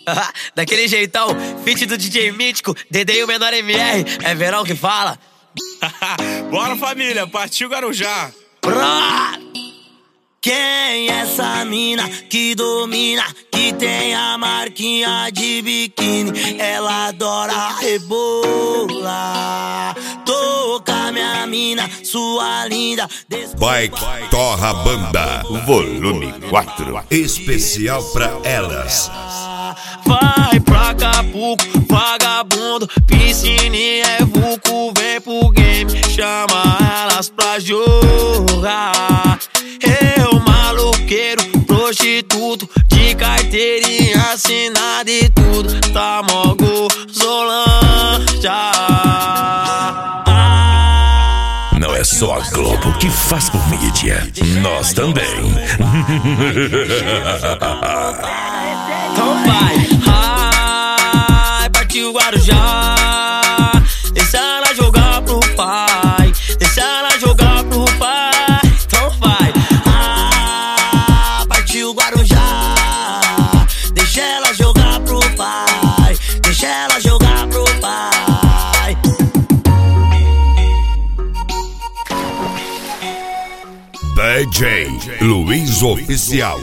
Daquele jeitão, feat do DJ Mítico, Dedê e o Menor MR, é Verão que fala. Bora, família, partiu Guarujá. Quem é essa mina que domina, que tem a marquinha de biquíni? Ela adora rebolar. Toca minha mina, sua linda. Bike Torra Banda, volume 4, especial pra elas. Vai pra Acapulco, vagabundo, piscininha é vulco, vem pro game, chama elas pra jogar. Eu, maloqueiro, prostituto, de carteirinha assinada e tudo, tá mó gozolândia. Não é só a Globo que faz por mídia, nós também. Então vai, partiu Guarujá, deixa ela jogar pro pai, deixa ela jogar pro pai. Então vai, partiu Guarujá, deixa ela jogar pro pai, deixa ela jogar pro pai. DJ Luiz Oficial.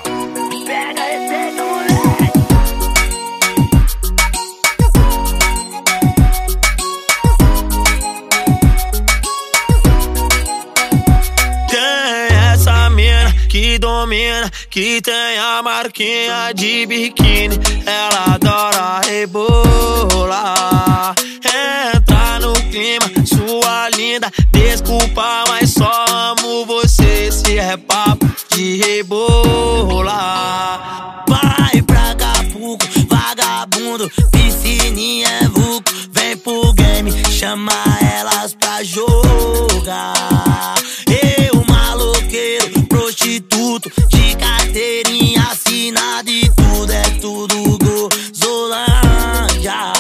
Que domina, que tem a marquinha de biquíni, ela adora rebolar. Entra no clima, sua linda, desculpa, mas só amo você, se é papo de rebolar. Vai pra Acapulco, vagabundo, piscininha é vulco, vem pro game, chama elas pra jogar. Eu, maloqueiro, prostituto, de carteirinha assinada e tudo, é tudo gozolândia.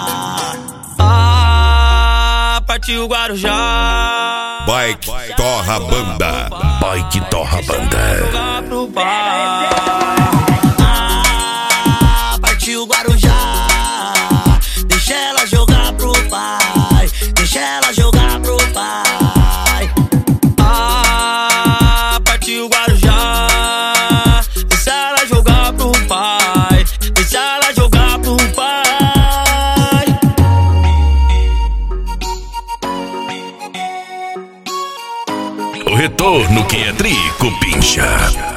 Partiu Guarujá, Bike Torra Banda. Bike Torra Banda. jogar pro pai. Partiu Guarujá, deixa ela jogar pro pai, deixa ela jogar pro pai. Partiu Guarujá, deixa ela jogar pro pai, deixa ela jogar pro pai. O retorno que é trico pincha.